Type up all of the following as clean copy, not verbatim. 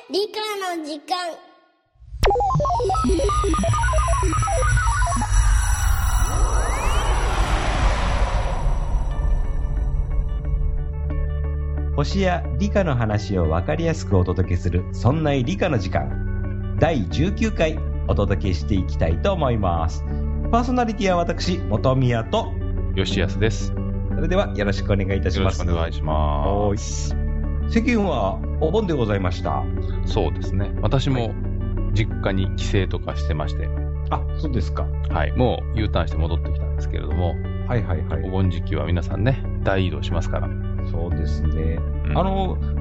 理科の時間。 星や理科の話を分かりやすくお届けする、そんな理科の時間第19回お届けしていきたいと思います。パーソナリティは私本宮と吉安です。 それではよろしくお願いいたします。 よろしくお願いします。 世間はお盆でございました。 そうですね、私も実家に帰省とかしてまして、 あ、そうですか。 はい、もう U ターンして戻ってきたんですけれども、 はいはいはい。 お盆時期は皆さんね、大移動しますから。 そうですね、 うん、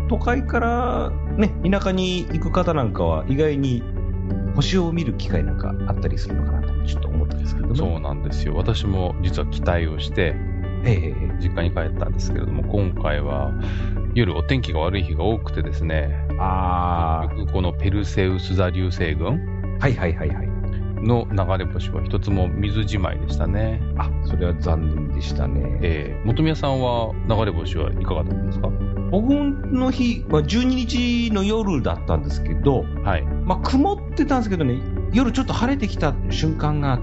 都会からね、田舎に行く方なんかは意外に星を見る機会なんかあったりするのかなとちょっと思ったんですけども。 そうなんですよ。私も実は期待をして実家に帰ったんですけれども、今回は夜お天気が悪い日が多くてですね、結局このペルセウス座流星群の流れ星は一つも水じまいでしたね。 あ、それは残念でしたね。 本宮さんは流れ星はいかがだったんですか？ 僕の日は12日の夜だったんですけど、はい、曇ってたんですけどね、夜ちょっと晴れてきた瞬間があって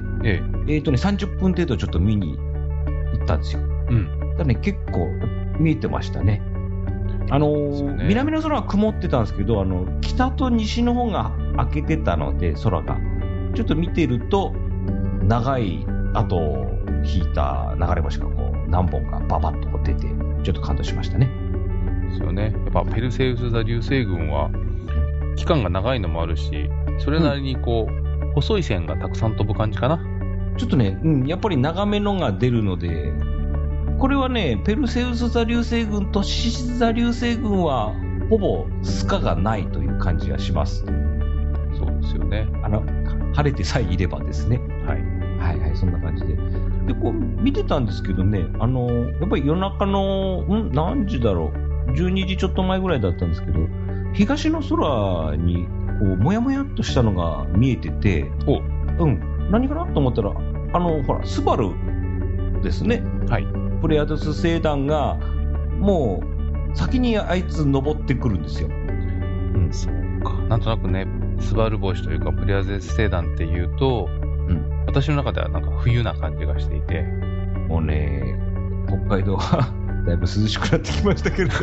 、30分程度ちょっと見に行ったんですよ。だからね、結構見えてましたね。南の空は曇ってたんですけど、北と西の方が明けてたので、空がちょっと見てると長い後を引いた流れ星がこう何本かババッとこう出て、ちょっと感動しましたね。 ですよね。やっぱペルセウス座流星群は期間が長いのもあるし、それなりにこう、細い線がたくさん飛ぶ感じかな。 ちょっとね、やっぱり長めのが出るので、これはね、ペルセウス座流星群と獅子座流星群はほぼスカがないという感じがします。 そうですよね。 晴れてさえいればですね。はいはい、そんな感じで。で、こう見てたんですけどね、やっぱり夜中の何時だろう、12時ちょっと前ぐらいだったんですけど、東の空にこうもやもやっとしたのが見えてて、何かなと思ったら、ほらスバルですね。はい。プレアドス星団がもう先にあいつ登ってくるんですよ。 そうか。なんとなくね、スバル星というかプレアドス星団っていうと、私の中ではなんか冬な感じがしていて、 もうね、北海道はだいぶ涼しくなってきましたけれど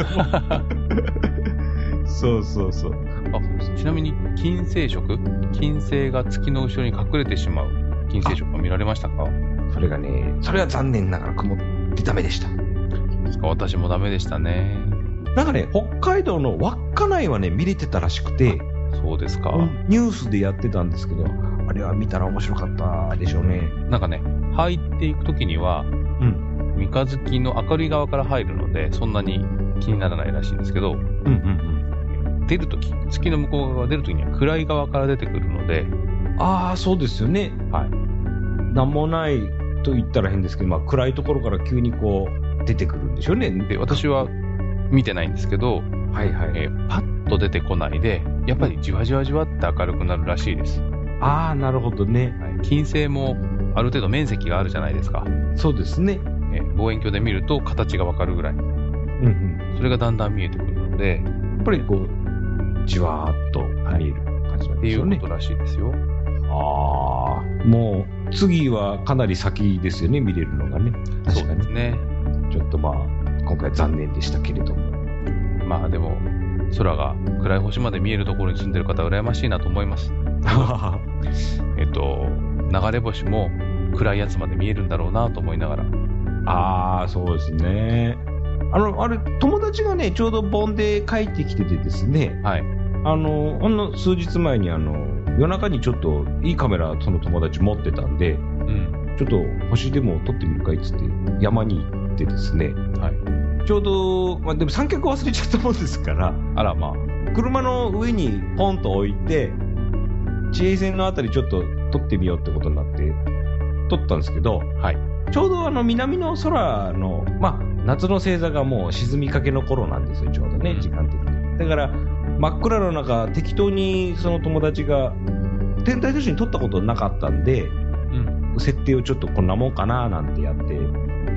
もそうそうそう。 ちなみに金星食、金星が月の後ろに隠れてしまう金星食は見られましたか？ それがね、それは残念ながら曇ってダメでした。 私もダメでしたね。 なんかね、北海道の稚内はね見れてたらしくて。 そうですか。 ニュースでやってたんですけど、あれは見たら面白かったでしょうね。 なんかね、入っていくときには、三日月の明るい側から入るのでそんなに気にならないらしいんですけど、出るとき、月の向こう側が出るときには暗い側から出てくるので。 ああ、そうですよね。はい。なんもないと言ったら変ですけど、暗いところから急にこう出てくるんでしょうね。 で、私は見てないんですけど、パッと出てこないで、やっぱりじわじわじわって明るくなるらしいです。 ああ、なるほどね。 金星もある程度面積があるじゃないですか。 そうですね。 望遠鏡で見ると形がわかるぐらい。それがだんだん見えてくるので、 やっぱりこうじわーっと見える感じなんですよね。 っていうことらしいですよ。 ああ、もう次はかなり先ですよね、見れるのがね。確かに。 そうですね。 ちょっと今回残念でしたけれども。 でも空が暗い星まで見えるところに住んでる方は羨ましいなと思います。流れ星も暗いやつまで見えるんだろうなと思いながら。 ああ、そうですね。あれ友達がねちょうど盆で帰ってきててですね、ほんの数日前に夜中にちょっといいカメラその友達持ってたんで、ちょっと星でも撮ってみるかいっつって山に行ってですね、ちょうど、でも三脚忘れちゃったもんですから、車の上にポンと置いて地平線のあたりちょっと撮ってみようってことになって撮ったんですけど、ちょうど南の空の、夏の星座がもう沈みかけの頃なんですよ、ちょうどね、時間的に。だから真っ暗の中適当にその友達が天体としてに撮ったことなかったんで、設定をちょっとこんなもんかななんてやって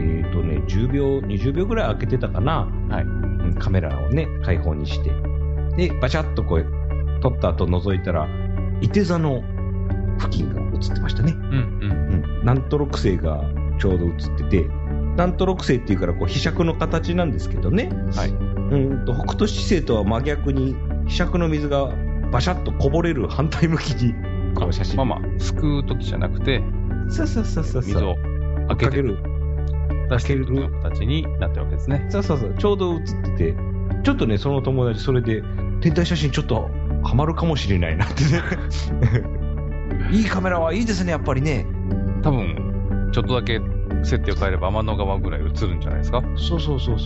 10秒20秒ぐらい開けてたかな、カメラをね開放にしてで、バチャッとこう、撮った後覗いたら、いて座の付近が映ってましたね。南斗六星がちょうど映ってて、南斗六星っていうからこう、飛尺の形なんですけどね。はい。北斗七星とは真逆に、飛尺の水がバシャッとこぼれる反対向きに、こう写真。 すくう時じゃなくて、 そう。 水を開ける。出してる形になってるわけですね。 そう。ちょうど映ってて、ちょっとね、その友達、それで、天体写真ちょっとハマるかもしれないなってね。いいカメラはいいですね、やっぱりね。 多分、ちょっとだけ設定を変えれば天の川ぐらい映るんじゃないですか。 そう。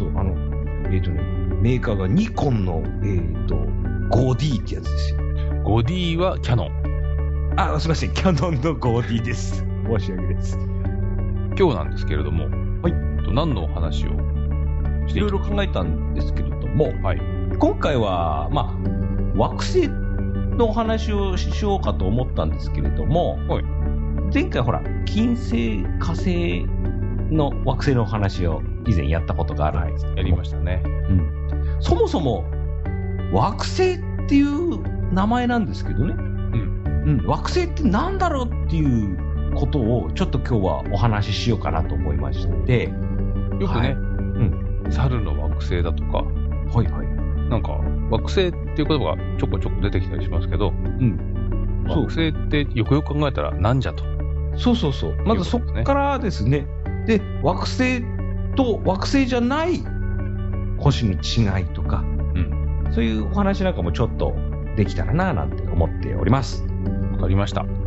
メーカーがニコンの、5D ってやつですよ。 5D はキャノン。 すみません、キャノンの 5D です。申し訳です。 今日なんですけれども、はい。何のお話をしていろいろ考えたんですけれども、はい。今回は、惑星のお話をしようかと思ったんですけれども、はい。前回ほら、金星、火星の惑星のお話を以前やったことがあるんですけど、 やりましたね。 そもそも、惑星っていう名前なんですけどね。惑星って何だろうっていうことをちょっと今日はお話ししようかなと思いまして。 よくね、猿の惑星だとか、なんか惑星っていう言葉がちょこちょこ出てきたりしますけど、惑星ってよくよく考えたらなんじゃと。 そう。まずそこからですね。で、惑星と惑星じゃない星の違いとか、そういうお話なんかもちょっとできたらななんて思っております。 わかりました。はい。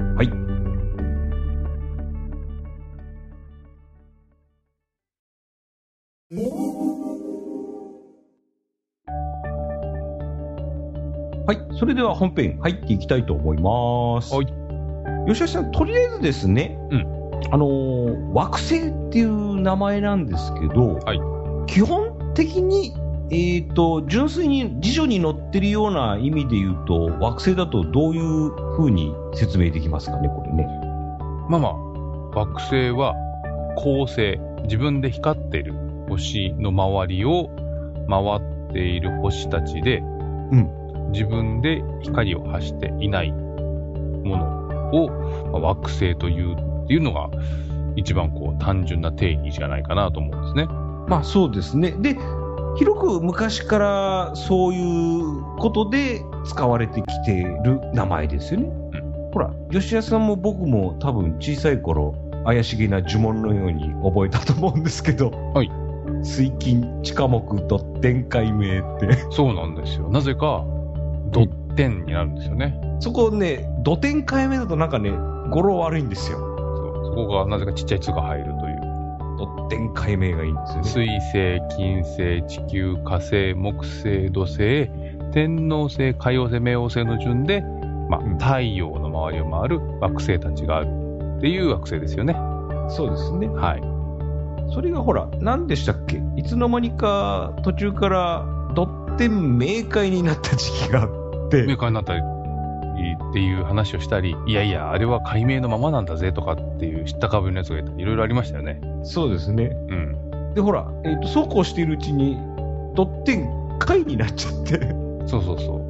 はい。それでは本編入っていきたいと思います。はい。吉橋さん、とりあえずですね、惑星っていう名前なんですけど、はい、基本的に、純粋に辞書に載ってるような意味で言うと、惑星だとどういう風に説明できますかね、これね。 惑星は恒星、自分で光っている星の周りを回っている星たちで、自分で光を発していないものを、惑星というっていうのが一番単純な定義じゃないかなと思うんですね。 そうですね。で、広く昔からそういうことで使われてきている名前ですよね。ほら、吉谷さんも僕も多分小さい頃怪しげな呪文のように覚えたと思うんですけど、はい。水金地下木ドッテン解明って。 そうなんですよ。なぜかドッテンになるんですよね。 そこね、ドテン解明だとなんかね、語呂悪いんですよ。 そこがなぜかちっちゃい「つ」が入るという。 ドッテン解明がいいんですよね。 水星、金星、地球、火星、木星、土星、天王星、海王星、冥王星の順で、太陽の周りを回る惑星たちがあるっていう惑星ですよね。 そうですね。 はい。 それがほら、何でしたっけ？いつの間にか途中からドッテン冥界になった時期があって。 冥界になったりっていう話をしたり、いやいや、あれは解明のままなんだぜとかっていう知ったかぶりのやつがいたり、いろいろありましたよね。 そうですね。で、ほら、そうこうしているうちに、ドッテン解になっちゃって。 そう。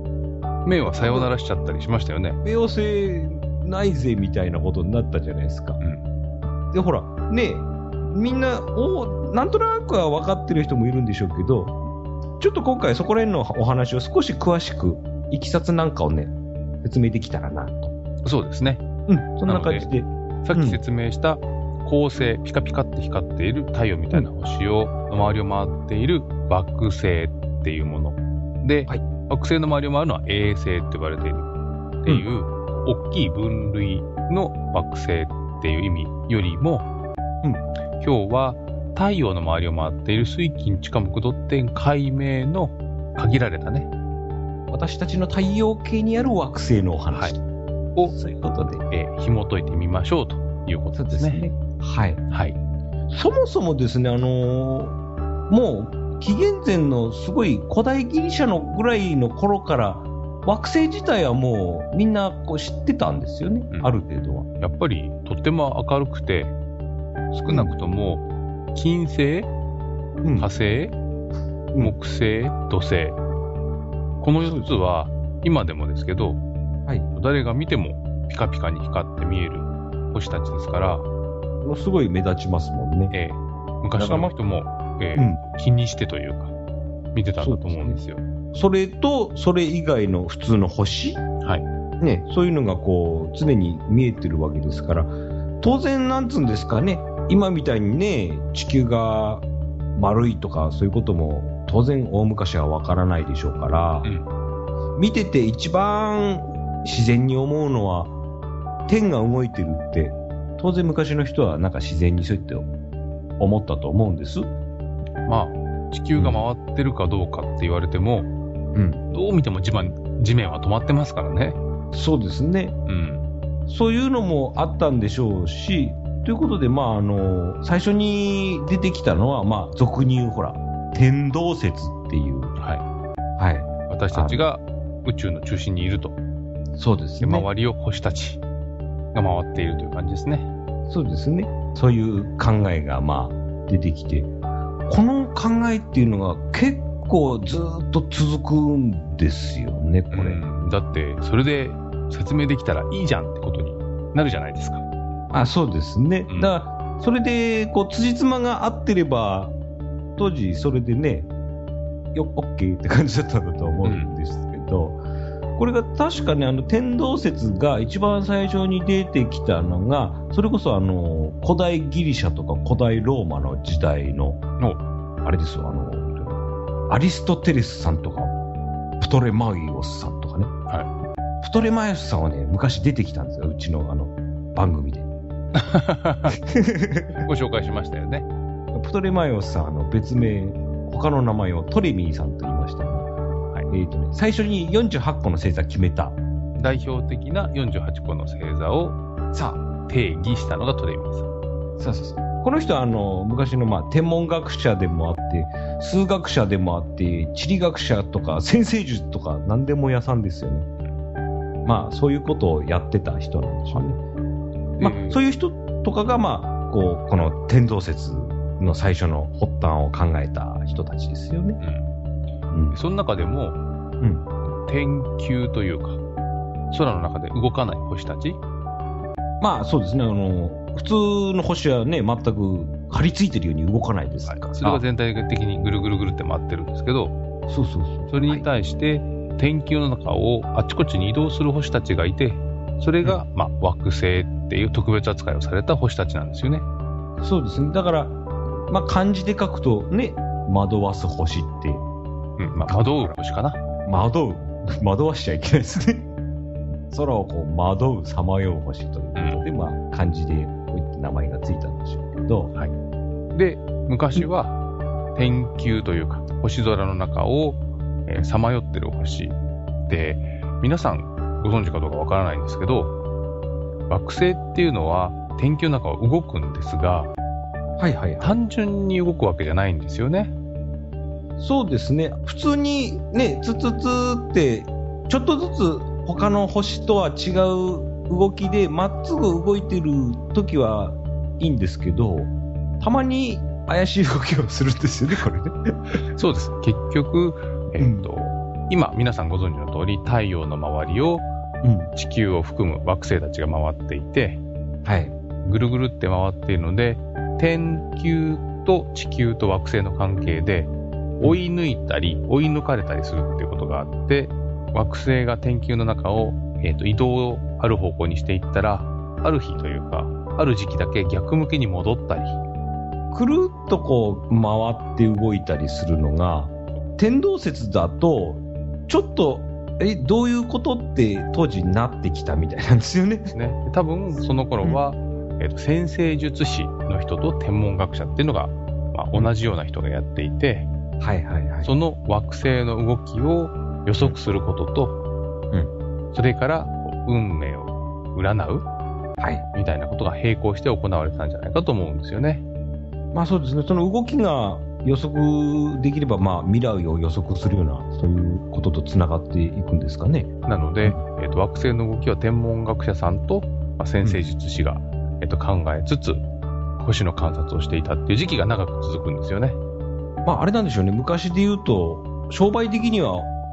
冥はさよならしちゃったりしましたよね。 冥王星ないぜみたいなことになったじゃないですか。で、ほら、ね、みんな、なんとなくは分かってる人もいるんでしょうけど、ちょっと今回そこら辺のお話を少し詳しく、いきさつなんかをね、説明できたらなと。 そうですね。 そんな感じで。 さっき説明した恒星、ピカピカって光っている太陽みたいな星の周りを回っている惑星っていうもので、惑星の周りを回るのは衛星って呼ばれているっていう、大きい分類の惑星っていう意味よりも、今日は太陽の周りを回っている水金地下木ドッテン解明の限られたね、 私たちの太陽系にある惑星のお話を、そういうことで、 紐解いてみましょうということですね。 はい。そもそもですね、もう紀元前のすごい古代ギリシャのぐらいの頃から惑星自体はもうみんな知ってたんですよね、ある程度は。 やっぱりとっても明るくて、少なくとも金星、火星、木星、土星この4つは今でもですけど、 はい、 誰が見てもピカピカに光って見える星たちですから、 すごい目立ちますもんね。 昔の人も、気にしてというか見てたんだと思うんですよ。 それとそれ以外の普通の星、ね、そういうのがこう常に見えてるわけですから、当然なんつうんですかね、今みたいにね地球が丸いとかそういうことも当然大昔はわからないでしょうから、見てて一番自然に思うのは天が動いてるって、当然昔の人はなんか自然にそうやって思ったと思うんです。 まあ地球が回ってるかどうかって言われても、どう見ても地面は止まってますからね。 そうですね、そういうのもあったんでしょうし、ということで、最初に出てきたのは、俗に言うほら天動説っていう、 私たちが宇宙の中心にいると。 そうですね。 周りを星たちが回っているという感じですね。 そうですね。そういう考えが出てきて、この考えっていうのが結構ずっと続くんですよね、これ。 だってそれで説明できたらいいじゃんってことになるじゃないですか。 そうですね。だからそれでこう辻褄が合ってれば、当時それでね、OK って感じだったんだと思うんですけど、これが確かね、天動説が一番最初に出てきたのが、それこそ古代ギリシャとか古代ローマの時代の、あれですよ、アリストテレスさんとかプトレマイオスさんとかね、プトレマイオスさんはね昔出てきたんですよ、うちの番組でご紹介しましたよね。 プトレマイオスさん別名他の名前をトレミーさんと言いました、最初に48個の星座決めた代表的な48個の星座を定義したのがトレミーさん。 そうこの人は昔の天文学者でもあって数学者でもあって地理学者とか占星術とか何でも屋さんですよね。そういうことをやってた人なんでしょうね。そういう人とかがこの天動説の最初の発端を考えた人たちですよね。 その中でも、天球というか空の中で動かない星たち、 そうですね。普通の星はね全く張り付いてるように動かないですから、 それが全体的にぐるぐるぐるって回ってるんですけど、それに対して、天球の中をあちこちに移動する星たちがいて、それが、惑星っていう特別扱いをされた星たちなんですよね。 そうですね。だから、漢字で書くとね、惑わす星って、 惑う星かな。 惑わしちゃいけないですね。空をこう惑うさまよう星ということで、漢字でこういった名前がついたんでしょうけど、 で昔は天球というか星空の中をさまよってる星で、皆さんご存知かどうかわからないんですけど、惑星っていうのは天球の中を動くんですが、単純に動くわけじゃないんですよね。 そうですね。普通にね、ツツツってちょっとずつ他の星とは違う動きでまっすぐ動いてる時はいいんですけど、たまに怪しい動きをするんですよね、これね。 そうです。結局、今皆さんご存知の通り太陽の周りを地球を含む惑星たちが回っていて、ぐるぐるって回っているので、天球と地球と惑星の関係で追い抜いたり追い抜かれたりするっていうことがあって、惑星が天球の中を、移動をある方向にしていったら、ある日というかある時期だけ逆向きに戻ったり、 くるっとこう回って動いたりするのが天動説だとちょっとどういうことって当時になってきたみたいなんですよね。 多分その頃は、占星術師の人と天文学者っていうのが、同じような人がやっていて、その惑星の動きを予測することと、それから運命を占う、みたいなことが並行して行われてたんじゃないかと思うんですよね。 そうですね。その動きが予測できれば、未来を予測するようなそういうこととつながっていくんですかね。 なので、惑星の動きは天文学者さんと、占星術師が、考えつつ星の観察をしていたっていう時期が長く続くんですよね。 あれなんでしょうね。昔で言うと商売的には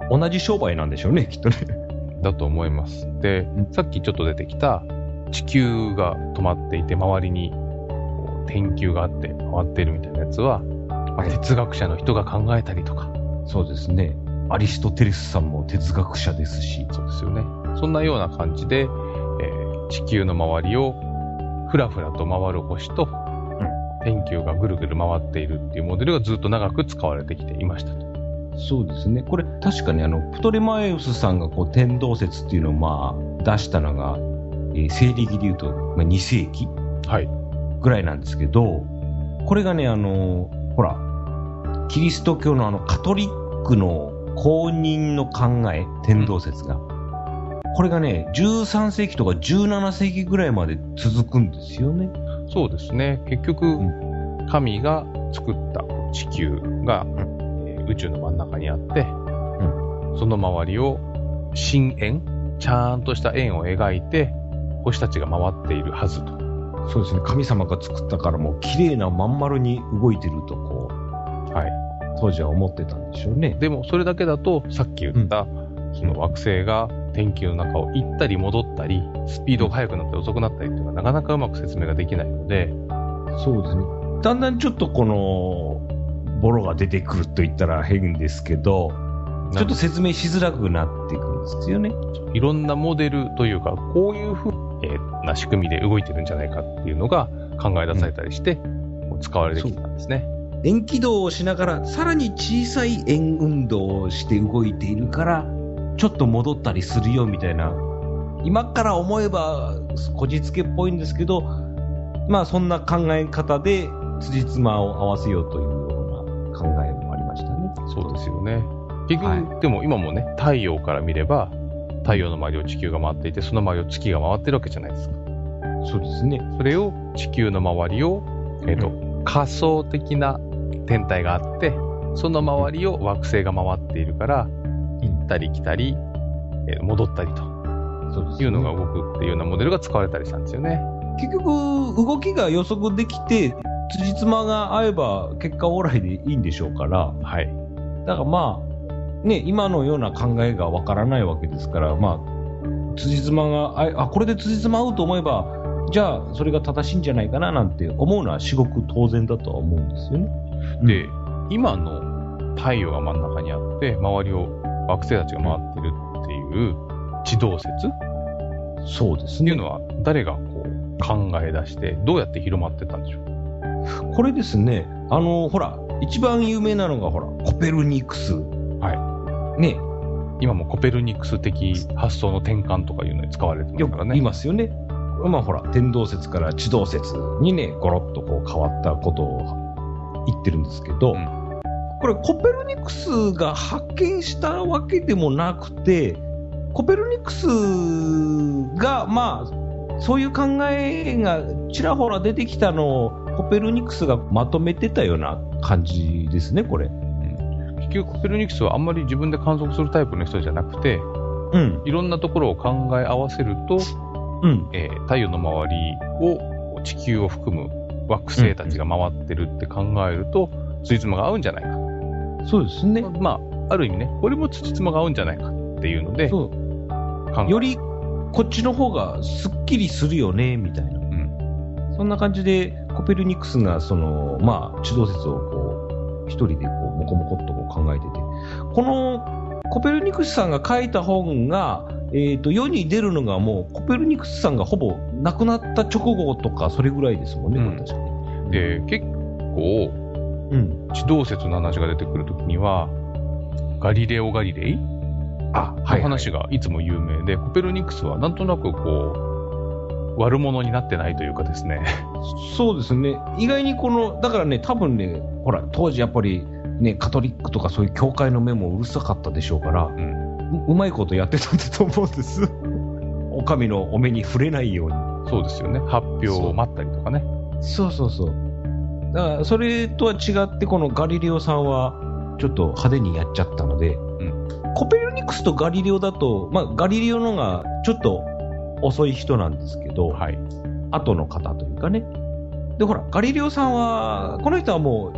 同じ商売なんでしょうね、きっとね。 だと思います。で、さっきちょっと出てきた地球が止まっていて周りに天球があって回っているみたいなやつは、哲学者の人が考えたりとか。 そうですね。アリストテレスさんも哲学者ですし。 そうですよね。そんなような感じで、地球の周りをふらふらと回る星と、天球がぐるぐる回っているっていうモデルがずっと長く使われてきていましたと。 そうですね。これ確かにプトレマイウスさんが天動説っていうのを出したのが、西暦でいうと、2世紀ぐらいなんですけど、これがね、ほら、キリスト教のカトリックの公認の考え、天動説が。これがね、13世紀とか17世紀ぐらいまで続くんですよね。 そうですね。結局、神が作った地球が、宇宙の真ん中にあって、その周りを真円、ちゃんとした円を描いて、星たちが回っているはずと。 そうですね。神様が作ったからもう綺麗なまん丸に動いてると当時は思ってたんでしょうね。 でもそれだけだと、さっき言った、その惑星が天球の中を行ったり戻ったり、スピードが速くなったり遅くなったりっていうのはなかなかうまく説明ができないので。 そうですね。だんだんちょっとボロが出てくると言ったら変ですけど、ちょっと説明しづらくなってくるんですよね。 いろんなモデルというか、こういうふうな仕組みで動いてるんじゃないかっていうのが考え出されたりして、使われてきたんですね。 円軌道をしながらさらに小さい円運動をして動いているからちょっと戻ったりするよみたいな、今から思えばこじつけっぽいんですけど、そんな考え方で辻褄を合わせようというような考えもありましたね。 そうですよね。結局、でも今もね、太陽から見れば太陽の周りを地球が回っていて、その周りを月が回ってるわけじゃないですか。 そうですね。 それを地球の周りを、仮想的な天体があって、その周りを惑星が回っているから、行ったり来たり、戻ったりというのが動くっていうようなモデルが使われたりしたんですよね。 結局動きが予測できて辻褄が合えば結果オーライでいいんでしょうから、だから今のような考えがわからないわけですから、辻褄がこれで辻褄合うと思えば、じゃあそれが正しいんじゃないかななんて思うのは至極当然だとは思うんですよね。 で、今の太陽が真ん中にあって周りを惑星たちが回ってるっていう地動説、 そうですね。 っていうのは誰が考え出してどうやって広まってったんでしょう。 これですね、ほら一番有名なのがコペルニクス。ね。 今もコペルニクス的発想の転換とかいうのに使われてますからね。 よく言いますよね。天動説から地動説にね、ゴロッと変わったことを言ってるんですけど、これコペルニクスが発見したわけでもなくて、コペルニクスがそういう考えがちらほら出てきたのをコペルニクスがまとめてたような感じですね、これ。 結局コペルニクスはあんまり自分で観測するタイプの人じゃなくて、いろんなところを考え合わせると、太陽の周りを地球を含む惑星たちが回ってるって考えると、辻褄が合うんじゃないか。 そうですね。 ある意味ね、これも辻褄が合うんじゃないかっていうので、 よりこっちの方がすっきりするよねみたいな、そんな感じでコペルニクスが地動説を一人でモコモコっと考えてて、このコペルニクスさんが書いた本が、世に出るのがもうコペルニクスさんがほぼ亡くなった直後とかそれぐらいですもんね、確かに。 で結構、地動説の話が出てくるときにはガリレオ・ガリレイの話がいつも有名で、コペルニクスはなんとなく悪者になってないというかですね。 そうですね。意外にだからね、多分ね、ほら当時やっぱりね、カトリックとかそういう教会の目もうるさかったでしょうから、うまいことやってたんだと思うんです。お上のお目に触れないように。 そうですよね。発表を待ったりとかね。 そう。だからそれとは違って、このガリレオさんはちょっと派手にやっちゃったので、コペルニクスとガリレオだと、ガリレオのがちょっと遅い人なんですけど、後の方というかね。で、ほら、ガリレオさんは、この人はもう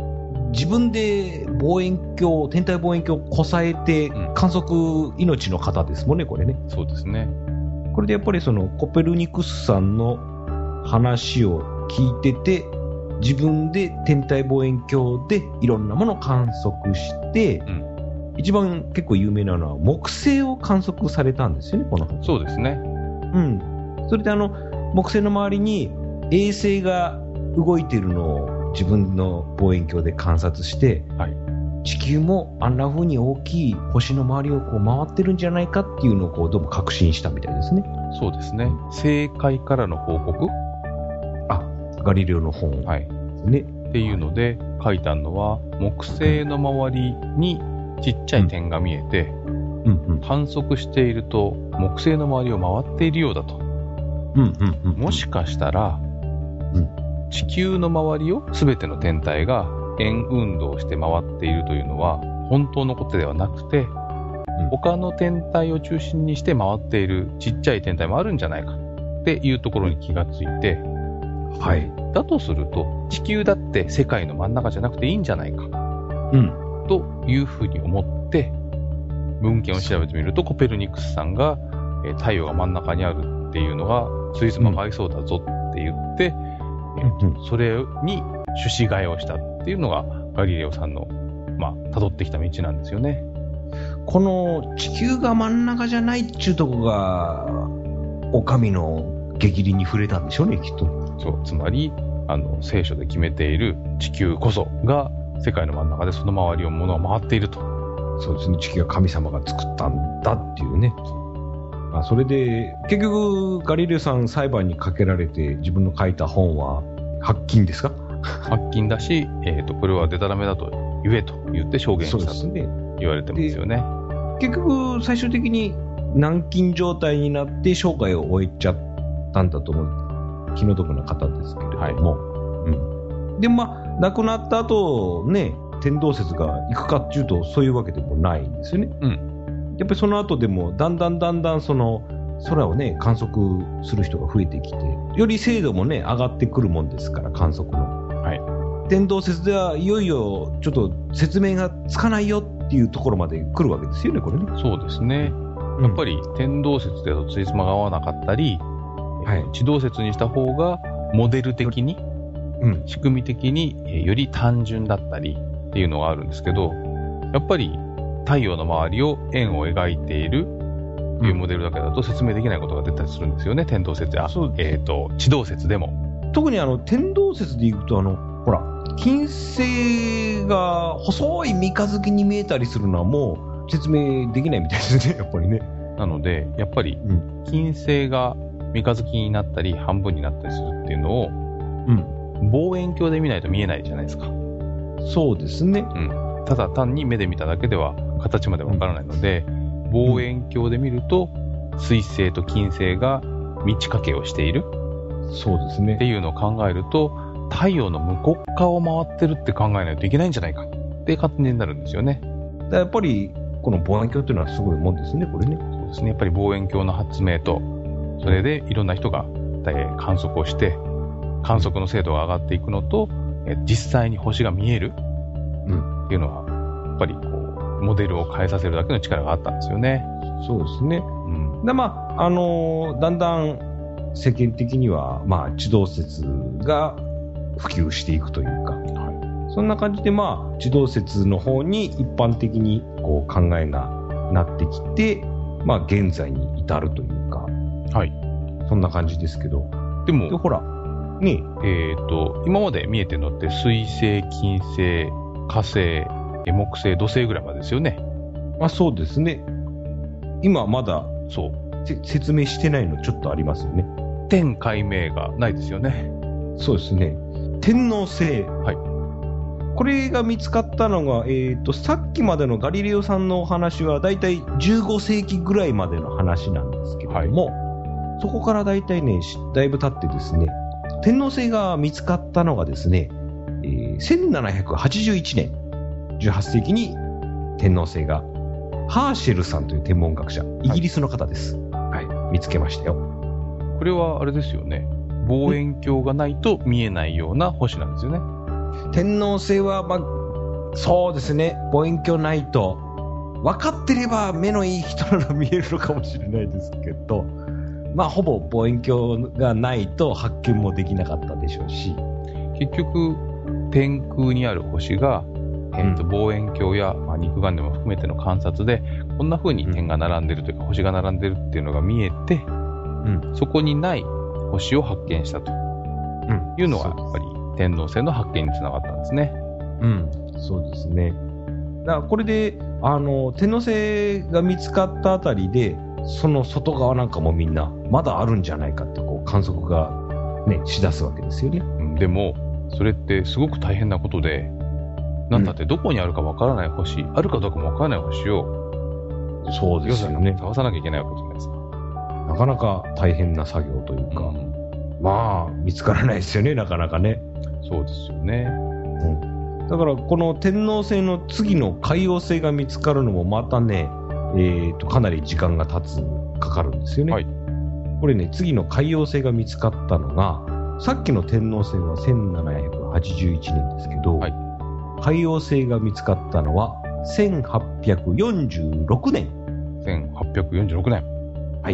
自分で天体望遠鏡をこさえて観測命の方ですもんね、これね。 そうですね。 これでやっぱりそのコペルニクスさんの話を聞いてて、自分で天体望遠鏡でいろんなものを観測して、一番結構有名なのは木星を観測されたんですよね、この話。 そうですね。 それで木星の周りに衛星が動いているのを自分の望遠鏡で観察して、地球もあんな風に大きい星の周りをこう回ってるんじゃないかっていうのをこうどうも確信したみたいですね。 そうですね。星海からの報告、 ガリレオの本ですね。 っていうので書いたのは、木星の周りにちっちゃい点が見えて、観測していると木星の周りを回っているようだと。もしかしたら、地球の周りを全ての天体が円運動して回っているというのは本当のことではなくて、他の天体を中心にして回っているちっちゃい天体もあるんじゃないかっていうところに気がついて、だとすると地球だって世界の真ん中じゃなくていいんじゃないか、というふうに思って文献を調べてみると、コペルニクスさんが、太陽が真ん中にあるっていうのがついつまが合いそうだぞって言って、それに種子替えをしたっていうのがガリレオさんの辿ってきた道なんですよね。 この地球が真ん中じゃないっていうところがお上の激鱗に触れたんでしょうね、きっと。 そう、つまり聖書で決めている地球こそが世界の真ん中で、その周りを物が回っていると。 そうですね、地球は神様が作ったんだっていうね。それで結局ガリレオさん裁判にかけられて、自分の書いた本は発禁ですか？ 発禁だし、これはデタラメだと言えと言って証言したと言われてますよね。 結局最終的に軟禁状態になって生涯を終えちゃったんだと思う。気の毒な方ですけれども、で亡くなった後ね、天動説が行くかっていうとそういうわけでもないんですよね。やっぱりその後でもだんだんその空をね観測する人が増えてきて、より精度もね上がってくるもんですから、観測の。天動説ではいよいよちょっと説明がつかないよっていうところまで来るわけですよね、これね。 そうですね。やっぱり天動説だとついつまが合わなかったり、地動説にした方がモデル的に、仕組み的により単純だったりっていうのがあるんですけど、やっぱり太陽の周りを円を描いているというモデルだけだと説明できないことが出たりするんですよね、天動説地動説でも。 特に天動説でいうとほら金星が細い三日月に見えたりするのはもう説明できないみたいですね、やっぱりね。 なのでやっぱり金星が三日月になったり半分になったりするっていうのを、望遠鏡で見ないと見えないじゃないですか。 そうですね。 ただ単に目で見ただけでは形までわからないので、望遠鏡で見ると水星と金星が満ち欠けをしている。 そうですね。 っていうのを考えると、太陽の向こう側を回ってるって考えないといけないんじゃないかって感じになるんですよね。 やっぱりこの望遠鏡っていうのはすごいもんですね、これね。 そうですね。やっぱり望遠鏡の発明と、それでいろんな人が観測をして、観測の精度が上がっていくのと、実際に星が見えるっていうのは、やっぱりこうモデルを変えさせるだけの力があったんですよね。 そうですね。でだんだん世間的には地動説が普及していくというか、そんな感じで地動説の方に一般的にこう考えがなってきて、現在に至るというか、そんな感じですけど。 でもほらね、 今まで見えてるのって水星、金星、火星、木星、土星ぐらいまでですよね。 そうですね。今まだ説明してないのちょっとありますよね。 天解明がないですよね。 そうですね。天王星、これが見つかったのが、さっきまでのガリレオさんのお話はだいたい15世紀ぐらいまでの話なんですけれども、そこからだいたいねだいぶ経ってですね、天王星が見つかったのがですね、1781年18世紀に天王星がハーシェルさんという天文学者、イギリスの方です、見つけましたよ。 これはあれですよね、望遠鏡がないと見えないような星なんですよね。 天王星は、 そうですね、望遠鏡ないと、分かってれば目のいい人なら見えるのかもしれないですけど、まあほぼ望遠鏡がないと発見もできなかったでしょうし、 結局天空にある星が、望遠鏡や、肉眼でも含めての観察でこんな風に点が並んでるというか、星が並んでるっていうのが見えて、そこにない星を発見したというのがやっぱり天王星の発見につながったんですね。 そうですね。だからこれで天王星が見つかったあたりで、その外側なんかもみんなまだあるんじゃないかってこう観測がねしだすわけですよね。 でもそれってすごく大変なことで、なんだってどこにあるかわからない星、あるかどうかもわからない星をそうですよね、 探さなきゃいけないわけじゃないですか。 なかなか大変な作業というか、まあ見つからないですよね、なかなかね。 そうですよね。 だからこの天王星の次の海王星が見つかるのもまたね、かなり時間がかかるんですよね。これね、次の海王星が見つかったのが、さっきの天王星は1781年ですけど、海王星が見つかったのは1846年。 1846年。 はい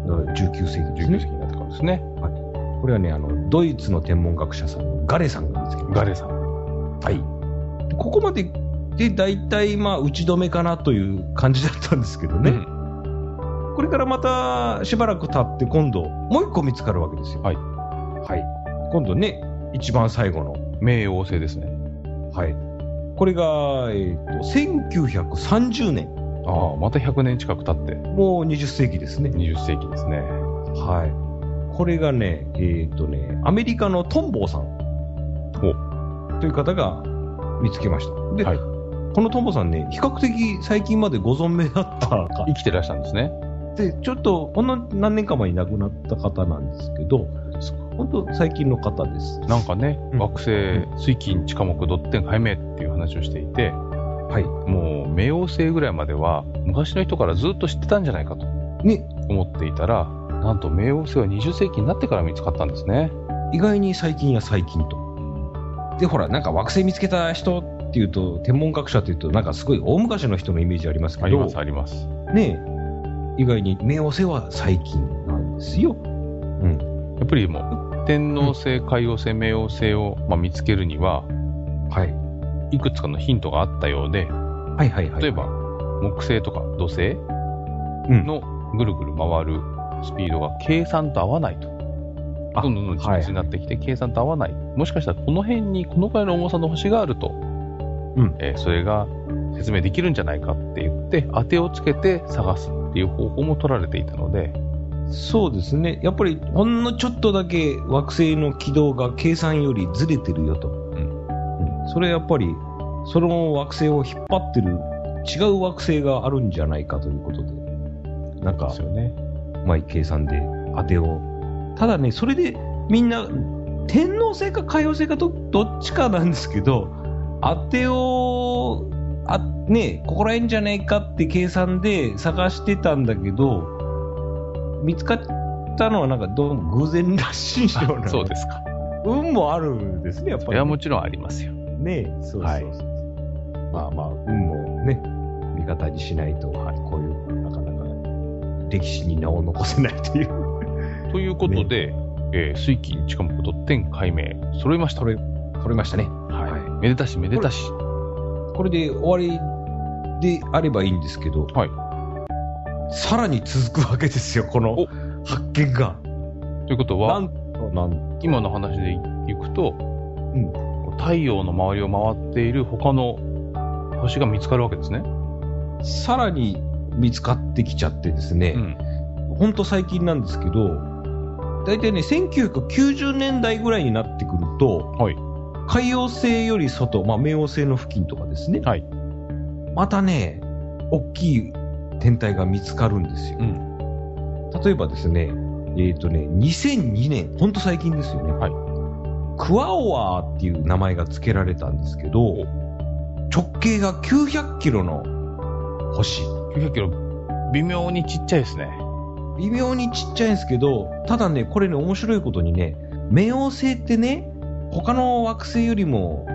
。19世紀ですね。 19世紀になったからですね。 これはね、ドイツの天文学者さんのガレさんが見つけました。 ガレさん。 はい。ここまでで大体まあ打ち止めかなという感じだったんですけどね。これからまたしばらく経って今度もう一個見つかるわけですよ。今度ね、一番最後の冥王星ですね。 これが、1930年。 また100年近く経って。 もう20世紀ですね。 20世紀ですね。 これがね、アメリカのトンボーさんという方が見つけました。で、このトンボーさんね、比較的最近までご存命だったか。 生きてらっしゃるんですね。 で、ちょっとほんの何年か前に亡くなった方なんですけど、本当最近の方です。 なんかね、惑星水金地下木ドッテン解明っていう話をしていて、もう冥王星ぐらいまでは昔の人からずっと知ってたんじゃないかと思っていたら、なんと冥王星は20世紀になってから見つかったんですね。 意外に最近や最近と。で、ほら、なんか惑星見つけた人っていうと、天文学者っていうと、なんかすごい大昔の人のイメージありますけど。 あります。 ねえ、意外に冥王星は最近なんですよ。 やっぱりもう、天王星、海王星、冥王星を、見つけるには、いくつかのヒントがあったようで、例えば、木星とか土星のぐるぐる回るスピードが計算と合わないと。どんどん緻密になってきて、計算と合わない。もしかしたらこの辺にこのくらいの重さの星があると、それが説明できるんじゃないかって言って、当てをつけて探すっていう方法も取られていたので、 そうですね。やっぱりほんのちょっとだけ惑星の軌道が計算よりずれてるよと。それやっぱりその惑星を引っ張ってる違う惑星があるんじゃないかということで、なんかうまい計算で当てを。ただね、それでみんな天王星か海王星かどっちかなんですけど、当てをここら辺じゃないかって計算で探してたんだけど、見つかったのはなんかどうも偶然らしいような。 そうですか。 運もあるんですね、やっぱり、 それはもちろんありますよ。 そう。まあ運もね、味方にしないと、こういうなかなか歴史に名を残せないという。 ということで、水金地下木ドッテン解明揃いました。 揃いましたね。 めでたしめでたし。 これで終わりであればいいんですけど、さらに続くわけですよ、この発見が。 ということは、今の話でいくと、太陽の周りを回っている他の星が見つかるわけですね。 さらに見つかってきちゃってですね、ほんと最近なんですけど、だいたいね、1990年代ぐらいになってくると、海王星より外、冥王星の付近とかですね、またね、大きい天体が見つかるんですよ。例えばですね、2002年、ほんと最近ですよね。クワオワーっていう名前が付けられたんですけど、直径が900キロの星。 900キロ、微妙にちっちゃいですね。 微妙にちっちゃいんですけど、ただね、これね、面白いことにね、冥王星ってね、他の惑星よりも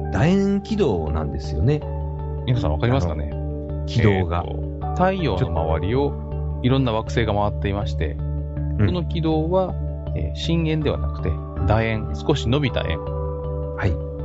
楕円軌道なんですよね。 皆さんわかりますかね？ 軌道が、 太陽の周りをいろんな惑星が回っていまして、この軌道は、真円ではなくて楕円、少し伸びた円。 はい。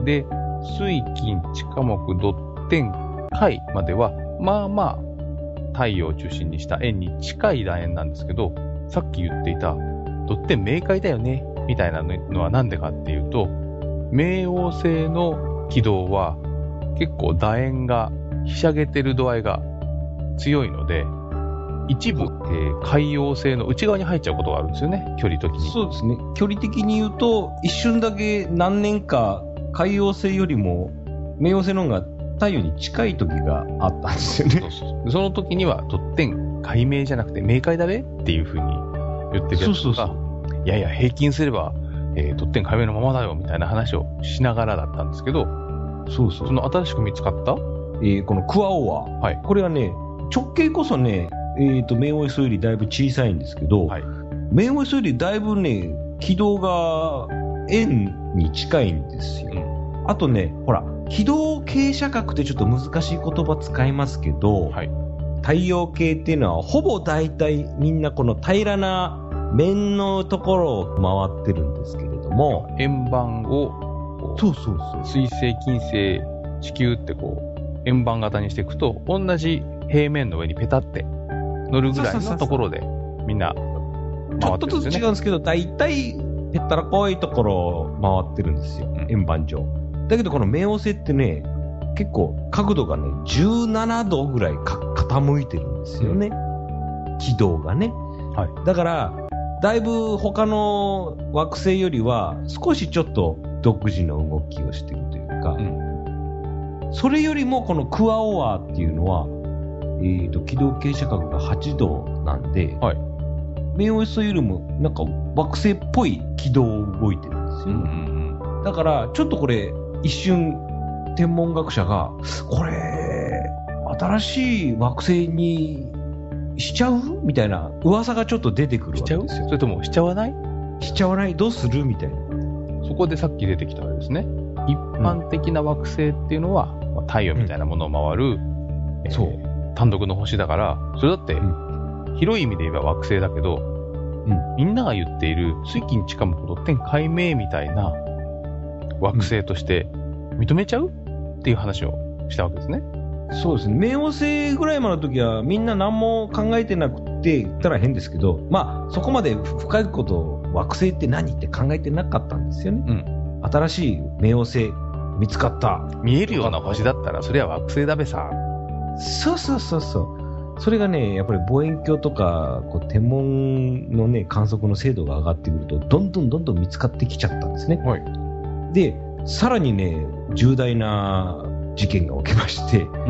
で、水金地火木土天海まではまあまあ太陽を中心にした円に近い楕円なんですけど、さっき言っていた土天冥界だよねみたいなのはなんでかっていうと、冥王星の軌道は結構楕円がひしゃげてる度合いが強いので、一部、海王星の内側に入っちゃうことがあるんですよね、距離的に。 そうですね。距離的に言うと、一瞬だけ何年か海王星よりも冥王星の方が太陽に近い時があったんですよね。 その時には、土天海冥じゃなくて冥界だべっていう風に言ってるやつとか、いやいや平均すれば、土天海冥のままだよみたいな話をしながらだったんですけど、その新しく見つかった、このクワオワ、はい、これはね、直径こそね、冥王星よりだいぶ小さいんですけど、はい、冥王星よりだいぶね、軌道が円に近いんですよ。あとね、ほら、軌道傾斜角ってちょっと難しい言葉使いますけど、はい、太陽系っていうのはほぼ大体みんなこの平らな面のところを回ってるんですけれども、 円盤を水星、金星、地球ってこう円盤型にしていくと、同じ平面の上にペタって乗るぐらいのところでみんなちょっとずつ違うんですけど、大体ぺったらこいところを回ってるんですよ、円盤上。だけどこの冥王星ってね、結構角度がね17度ぐらい傾いてるんですよね、軌道がね、はい、だからだいぶ他の惑星よりは少しちょっと独自の動きをしているというか、それよりもこのクワオワっていうのは、軌道傾斜角が8度なんで、はい、冥王星よりもなんか惑星っぽい軌道を動いてるんですよ、だからちょっとこれ一瞬天文学者がこれ新しい惑星にしちゃうみたいな噂がちょっと出てくるわけですよ。 それともしちゃわないどうするみたいな。 そこでさっき出てきたわけですね。一般的な惑星っていうのは、太陽みたいなものを回る、単独の星だから、それだって、広い意味で言えば惑星だけど、みんなが言っている水金地火木土天海冥みたいな惑星として認めちゃうっていう話をしたわけですね。 そうですね。冥王星ぐらいまでの時はみんな何も考えてなくて言ったら変ですけど、まあそこまで深いこと惑星って何って考えてなかったんですよね、新しい冥王星見つかった、 見えるような星だったらそれは惑星だべさ。 そうそれがね、やっぱり望遠鏡とかこう天文のね観測の精度が上がってくるとどんどん見つかってきちゃったんですね、はい、でさらにね重大な事件が起きまして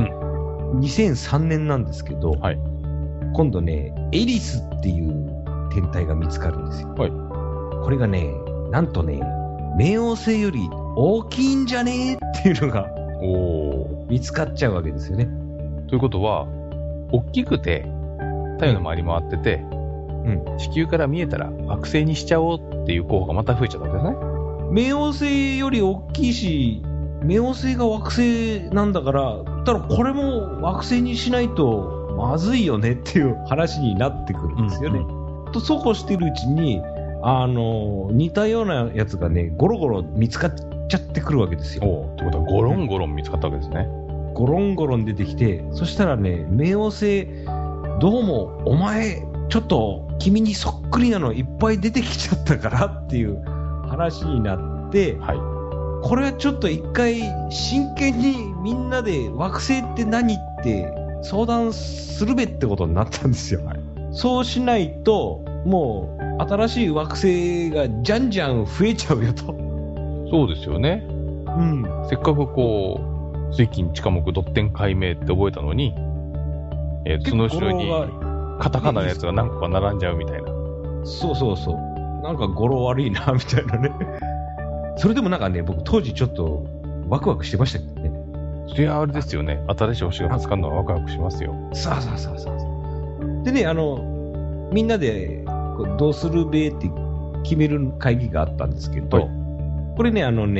、2003年なんですけど、はい、今度ねエリスっていう天体が見つかるんですよ、はい、これがねなんとね冥王星より大きいんじゃねーっていうのが見つかっちゃうわけですよね。 ということは大きくて太陽の周り回ってて、地球から見えたら惑星にしちゃおうっていう候補がまた増えちゃったわけですね。 冥王星より大きいし冥王星が惑星なんだからこれも惑星にしないとまずいよねっていう話になってくるんですよね、とそうこうしてるうちに似たようなやつがねゴロゴロ見つかっちゃってくるわけですよ。 ってことはゴロンゴロン見つかったわけですね、 ゴロンゴロン出てきて、そしたらね冥王星どうもお前ちょっと君にそっくりなのいっぱい出てきちゃったからっていう話になって、はい、これはちょっと一回真剣にみんなで惑星って何って相談するべってことになったんですよ、はい、そうしないともう新しい惑星がじゃんじゃん増えちゃうよと。 そうですよね、せっかくこう水金地火木土天海冥って覚えたのに、その後ろにカタカナのやつが何個か並んじゃうみたいな。 そうなんか語呂悪いなみたいなね。それでもなんかね僕当時ちょっとワクワクしてましたけどね。 それはあれですよね、新しい星が見つかるのはワクワクしますよ。 そうでねみんなでどうするべって決める会議があったんですけど、はい、これね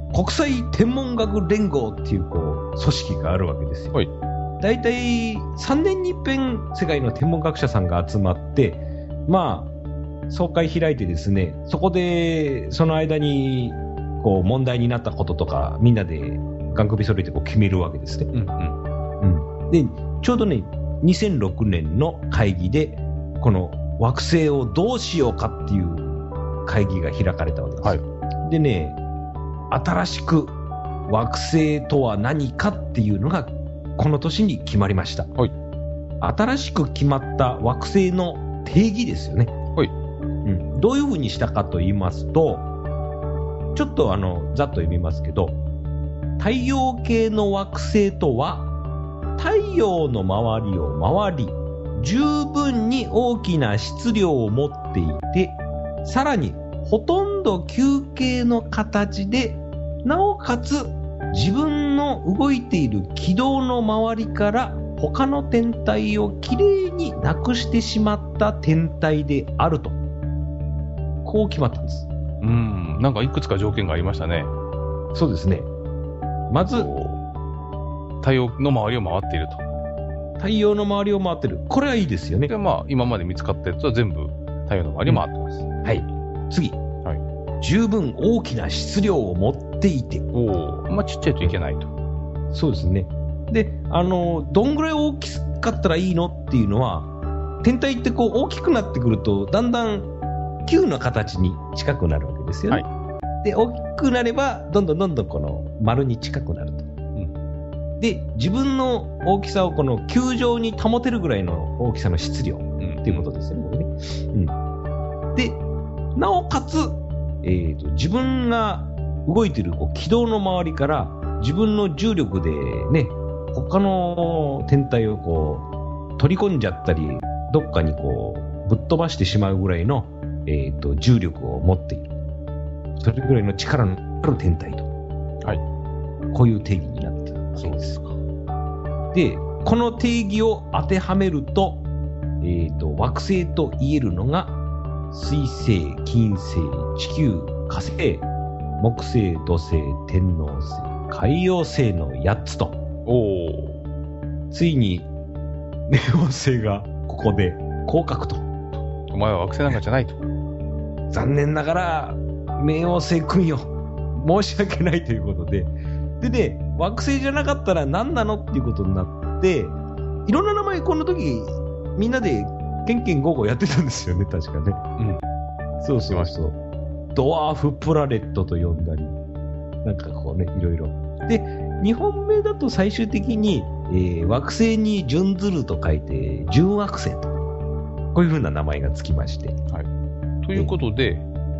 国際天文学連合っていう組織があるわけですよ。だいたい3年に一遍世界の天文学者さんが集まって、総会開いてですね、そこでその間に問題になったこととかみんなでガン首揃えて決めるわけですね。でちょうどね2006年の会議でこの惑星をどうしようかっていう会議が開かれたわけです。でね、新しく惑星とは何かっていうのがこの年に決まりました。新しく決まった惑星の定義ですよね。どういうふうにしたかと言いますと、ちょっとざっと読みますけど、太陽系の惑星とは太陽の周りを回り十分に大きな質量を持っていて、さらにほとんど球形の形で、なおかつ自分の動いている軌道の周りから他の天体をきれいになくしてしまった天体であると、こう決まったんです。 なんかいくつか条件がありましたね。 そうですね。まず太陽の周りを回っていると。 太陽の周りを回ってる。これはいいですよね。 で今まで見つかったやつは全部太陽の周りを回ってます。 次、十分大きな質量を持っていて、 ちっちゃいといけないと。 そうですね。で、どんぐらい大きかったらいいのっていうのは、天体って大きくなってくるとだんだん球の形に近くなるわけですよね。で、大きくなればどんどんこの丸に近くなると。で、自分の大きさをこの球状に保てるぐらいの大きさの質量っていうことですよね、これね。で、なおかつ、自分が動いている軌道の周りから自分の重力でね、他の天体を取り込んじゃったり、どっかにぶっ飛ばしてしまうぐらいの、重力を持っている。それぐらいの力のある天体と。こういう定義になっているわけです。で、この定義を当てはめると、惑星と言えるのが、水星、金星、地球、火星、木星、土星、天王星、海王星の8つと。ついに冥王星がここで降格と。 お前は惑星なんかじゃないと。 残念ながら冥王星君よ、申し訳ないということで、でね、惑星じゃなかったら何なのっていうことになって、いろんな名前この時みんなでケンケンゴーゴーやってたんですよね、確かね。そう。ドワーフプラネットと呼んだり、なんかいろいろ。で、2本目だと最終的に、惑星に準ずると書いて準惑星と、こういう風な名前がつきまして。 ということで、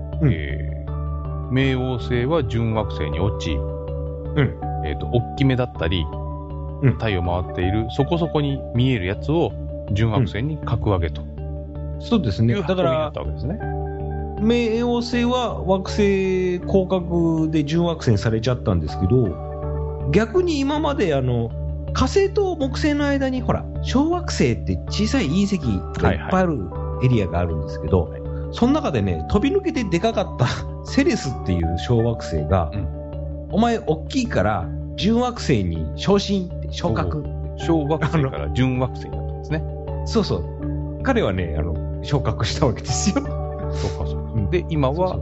冥王星は準惑星に落ち、大きめだったり、太陽回っているそこそこに見えるやつを準惑星に格上げと。 そうですね。だから冥王星は惑星降格で準惑星にされちゃったんですけど、逆に今まで火星と木星の間に小惑星って小さい隕石がいっぱいあるエリアがあるんですけど、その中でね、飛び抜けてでかかったセレスっていう小惑星が、お前大きいから準惑星に昇進って昇格。 小惑星から準惑星になったんですね。 そう。彼はね、昇格したわけですよ。 で、今は、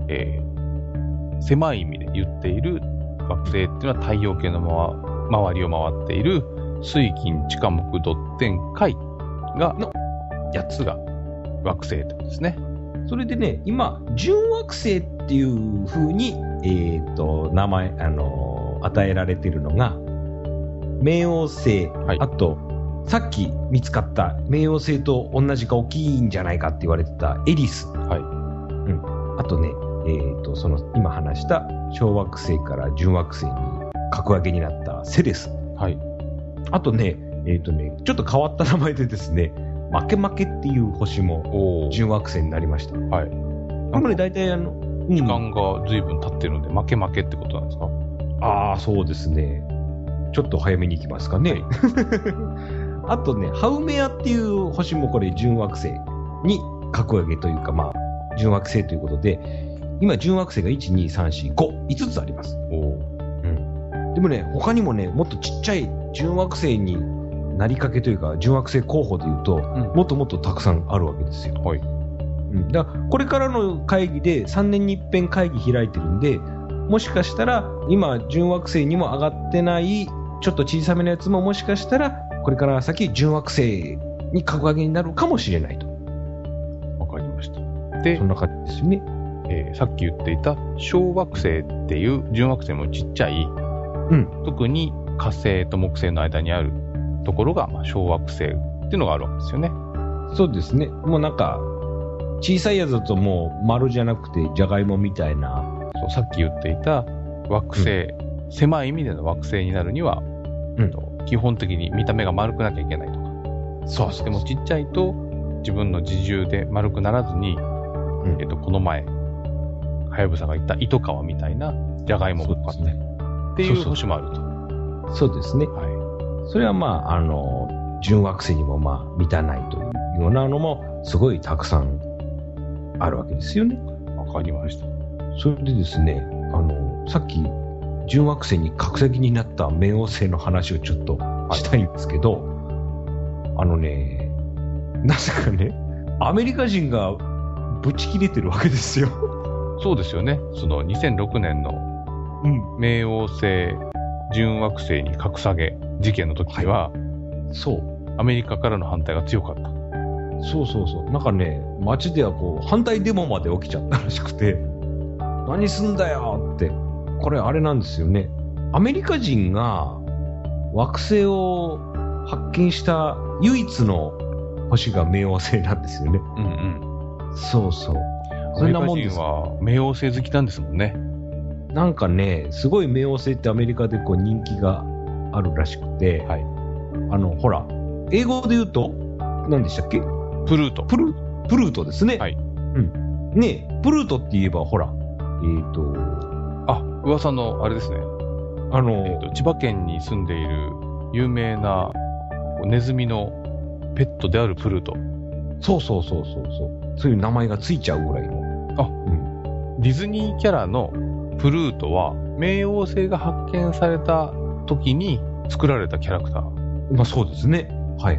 狭い意味で言っている惑星っていうのは太陽系の周りを回っている水金地下木土天海が8つが惑星ってことですね。 それでね、今準惑星っていう風に名前与えられているのが冥王星、あとさっき見つかった冥王星と同じか大きいんじゃないかって言われてたエリス、あとね、その今話した小惑星から準惑星に格上げになったセレス、あとね、ちょっと変わった名前でですね、負け負けっていう星も準惑星になりました。これ大体時間が随分経ってるので負け負けってことなんですか？ そうですね。ちょっと早めに行きますかね。あとね、ハウメアっていう星もこれ準惑星に格上げというか、準惑星ということで、 今、準惑星が1、2、3、4、5、5つあります。でもね、他にもね、もっとちっちゃい準惑星になりかけというか、準惑星候補でいうと、もっともっとたくさんあるわけですよ。だからこれからの会議で3年に一遍会議開いてるんで、もしかしたら今準惑星にも上がってないちょっと小さめのやつももしかしたらこれから先準惑星に格上げになるかもしれないと。 わかりました。で、 そんな感じですよね。 さっき言っていた小惑星っていう準惑星もちっちゃい、特に火星と木星の間にあるところが、小惑星っていうのがあるわけですよね。 そうですね。もうなんか小さいやつだともう丸じゃなくてジャガイモみたいな。 そう、さっき言っていた惑星、狭い意味での惑星になるには、基本的に見た目が丸くなきゃいけないとか。そうでもちっちゃいと自分の自重で丸くならずに、この前はやぶさが言った糸川みたいなジャガイモがかかってっていう星もあると。 そうですね。それは準惑星にも満たないというようなのもすごいたくさんあるわけですよね。 わかりました。 それでですね、さっき準惑星に格下げになった冥王星の話をちょっとしたいんですけど、なぜかね、アメリカ人がブチ切れてるわけですよ。 そうですよね。その2006年の冥王星準惑星に格下げ事件の時には、アメリカからの反対が強かった。なんかね、街では反対デモまで起きちゃったらしくて、何すんだよって。これあれなんですよね。アメリカ人が惑星を発見した唯一の星が冥王星なんですよね。そんなもんです。アメリカ人は冥王星好きなんですもんね。 なんかね、すごい冥王星ってアメリカで人気があるらしくて、ほら、英語で言うと何でしたっけ？ プルート。 プルートですね。ね、プルートって言えばほら、 噂のあれですね。千葉県に住んでいる有名なネズミのペットであるプルート。そういう名前がついちゃうぐらいの。 ディズニーキャラのプルートは冥王星が発見された時に作られたキャラクター。 そうですね。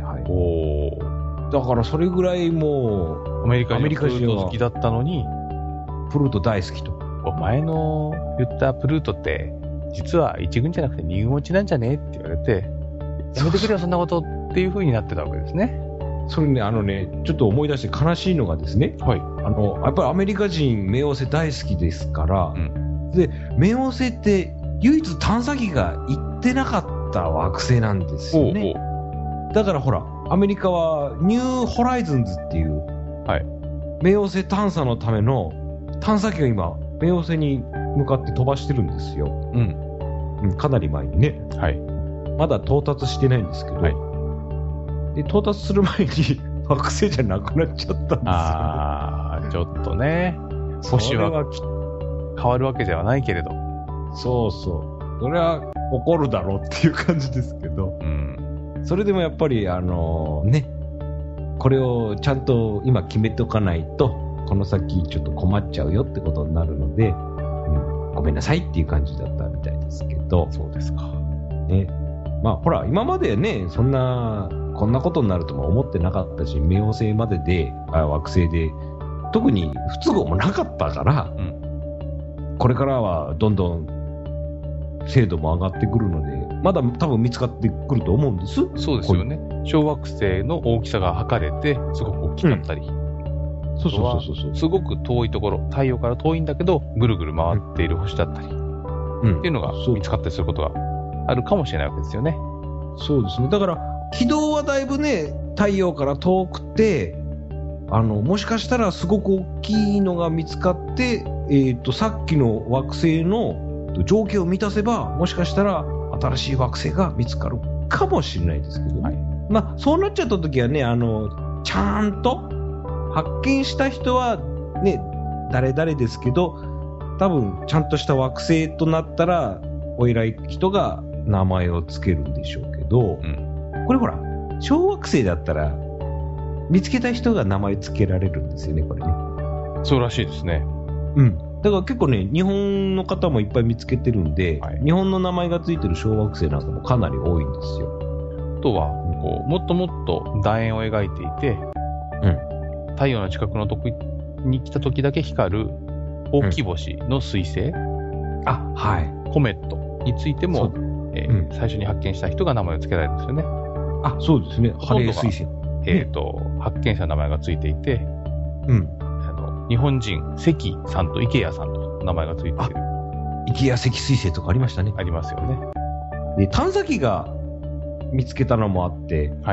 だからそれぐらいもうアメリカ人プルート好きだったのに、 プルート大好きと。 お前の言ったプルートって実は1軍じゃなくて2軍落ちなんじゃねって言われて、やめてくれよそんなことっていう風になってたわけですね。 それね、ちょっと思い出して悲しいのがですね、やっぱりアメリカ人冥王星大好きですから、で冥王星って唯一探査機が行ってなかった惑星なんですよね。だからほら、アメリカはニューホライズンズっていう、冥王星探査のための探査機が今冥王星に向かって飛ばしてるんですよ。かなり前にね。まだ到達してないんですけど、で到達する前に惑星じゃなくなっちゃったんですよ。 ちょっとね、星は変わるわけではないけれど。 それは起こるだろうっていう感じですけど、それでもやっぱりこれをちゃんと今決めておかないとこの先ちょっと困っちゃうよってことになるので、ごめんなさいっていう感じだったみたいですけど。 そうですか。 ほら今までね、こんなことになるとも思ってなかったし、冥王星までで惑星で特に不都合もなかったから、これからはどんどん精度も上がってくるので、まだ多分見つかってくると思うんです。 そうですよね。小惑星の大きさが測れてすごく大きかったり、すごく遠いところ、太陽から遠いんだけどぐるぐる回っている星だったり、っていうのが見つかったりすることがあるかもしれないわけですよね。 そうですね。だから軌道はだいぶね、太陽から遠くて、もしかしたらすごく大きいのが見つかって、さっきの惑星の条件を満たせば、もしかしたら新しい惑星が見つかるかもしれないですけど、そうなっちゃった時はね、ちゃんと発見した人はね、誰々ですけど、多分ちゃんとした惑星となったらお偉い人が名前をつけるんでしょうけど、これほら小惑星だったら見つけた人が名前つけられるんですよね、これね。 そうらしいですね。 だから結構ね、日本の方もいっぱい見つけてるんで、はい、日本の名前がついてる小惑星なんかもかなり多いんですよ。 あとはこうもっともっと楕円を描いていて、太陽の近くのとこに来た時だけ光るほうき星の彗星、 はい、 コメットについても、最初に発見した人が名前を付けられるんですよね。 そうですね。ハレー彗星。 発見者の名前がついていて、日本人、関さんと池谷さんと名前がついている。 池谷関彗星とかありましたね。 ありますよね。 で、探査機が見つけたのもあって、はい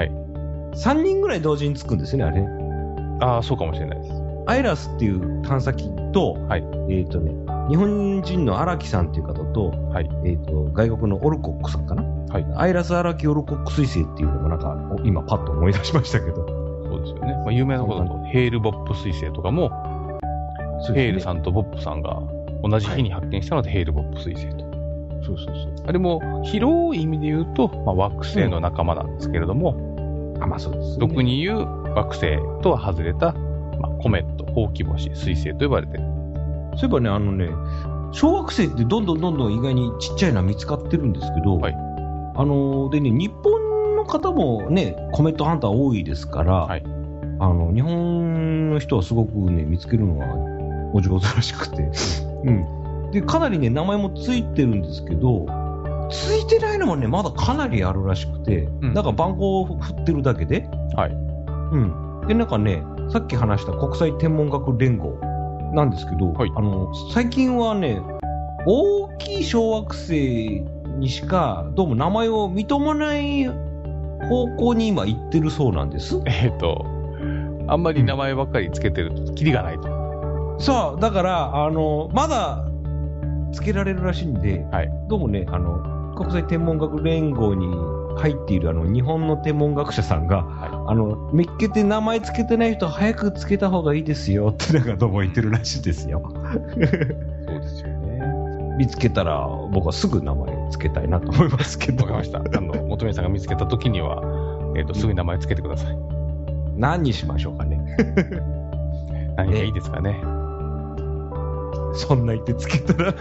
、3人ぐらい同時につくんですよね、あれね。 そうかもしれないです。 アイラスっていう探査機と、はい、日本人の荒木さんっていう方と、はい、外国のオルコックさんかな、はい、アイラス荒木オルコック彗星っていうのもなんか今パッと思い出しましたけど。 そうですよね。有名なことだとヘールボップ彗星とかも、ヘールさんとボップさんが同じ日に発見したので、ヘールボップ彗星と。そうそうそう。あれも広い意味で言うと、惑星の仲間なんですけれども、 そうですね。 俗に言う惑星とは外れた、コメット、ほうき星、彗星と呼ばれてる。 そういえばね、小惑星ってどんどん意外にちっちゃいのは見つかってるんですけど、はい、でね、日本の方もね、コメットハンター多いですから、はい、日本の人はすごくね、見つけるのがお上手らしくて、で、かなりね、名前もついてるんですけど、ついてないのもね、まだかなりあるらしくて、なんか番号を振ってるだけで、はい、で、なんかね、さっき話した国際天文学連合なんですけど、はい、最近はね、大きい小惑星にしかどうも名前を認めない方向に今行ってるそうなんです。 あんまり名前ばっかりつけてるとキリがないと。 そう、だからまだつけられるらしいんで、はい、どうもね、国際天文学連合に入っている日本の天文学者さんが、はい、見っけて名前つけてない人は早くつけた方がいいですよってなんかどうも言ってるらしいですよ。 そうですよね。 見つけたら僕はすぐ名前つけたいなと思いますけど。 わかりました。元宮さんが見つけた時には、すぐ名前つけてください。 何にしましょうかね。 何がいいですかね。 そんな言ってつけたら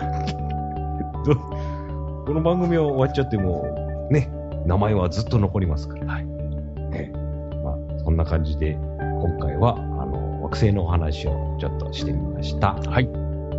この番組は終わっちゃってもね、名前はずっと残りますから。はい。そんな感じで今回は惑星のお話をちょっとしてみました。はい。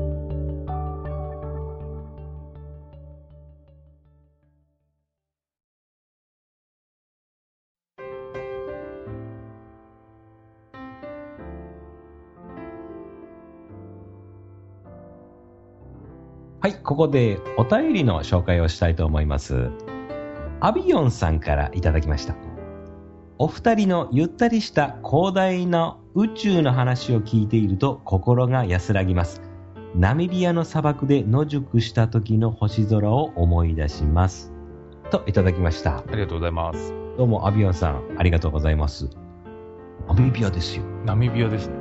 はい、ここでお便りの紹介をしたいと思います。アビヨンさんからいただきました。お二人のゆったりした広大な宇宙の話を聞いていると心が安らぎます。ナミビアの砂漠で野宿した時の星空を思い出します。といただきました。 ありがとうございます。 どうもアビヨンさん、ありがとうございます。ナミビアですよ。 ナミビアですね。